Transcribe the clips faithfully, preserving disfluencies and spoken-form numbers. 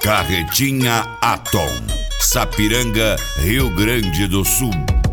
Carretinha Atom, Sapiranga, Rio Grande do Sul.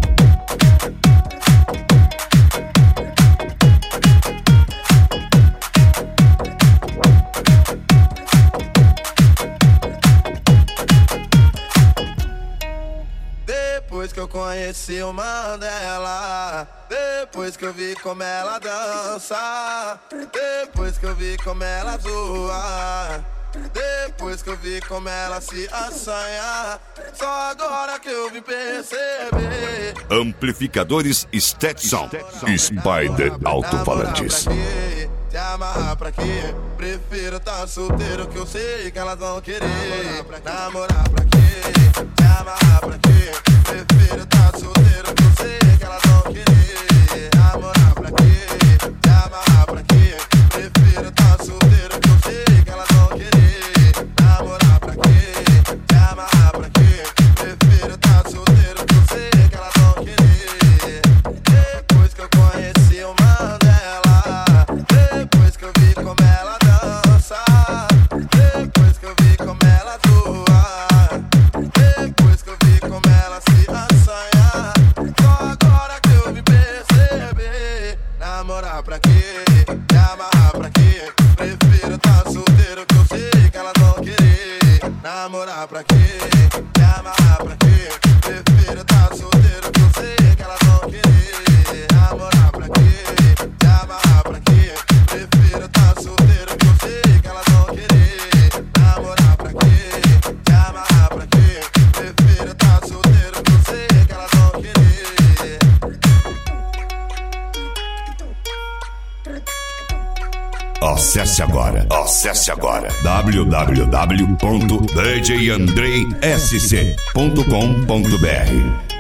Depois que eu conheci o Mandela, depois que eu vi como ela dança, depois que eu vi como ela zoa, depois que eu vi como ela se assanha, só agora que eu vim perceber. Amplificadores Stetson, Spider Alto-Falantes. Te amarrar pra quê? Prefiro tá solteiro que eu sei que elas vão querer. Namorar pra quê? Te amarrar pra quê? Prefiro tá solteiro que eu sei que elas vão querer. Namorar pra quê? Te amarrar pra quê? Prefiro tá solteiro que eu sei que elas vão querer. Namorar pra quê? Te amarrar pra quê? Prefiro tá solteiro que eu sei que elas vão querer. Depois que eu conheci o Mandela, depois que eu vi como ela dança, depois que eu vi como ela zoa, depois que eu vi como ela se assanha, só agora que eu vim perceber. Namorar pra quê? Me amarrar pra quê? Prefiro tá solteiro que eu sei que elas vão querer. Namorar pra quê? Me amarrar pra quê? Prefiro tá solteiro que eu sei que elas vão querer. Namorar pra quê? Me amarrar pra quê? Prefiro tá solteiro que eu sei que elas vão querer. Namorar pra quê? Me amarrar pra quê? Prefiro tá solteiro que eu sei que elas vão querer. Acesse agora, acesse agora w w w ponto d j andrei s c ponto com ponto b r.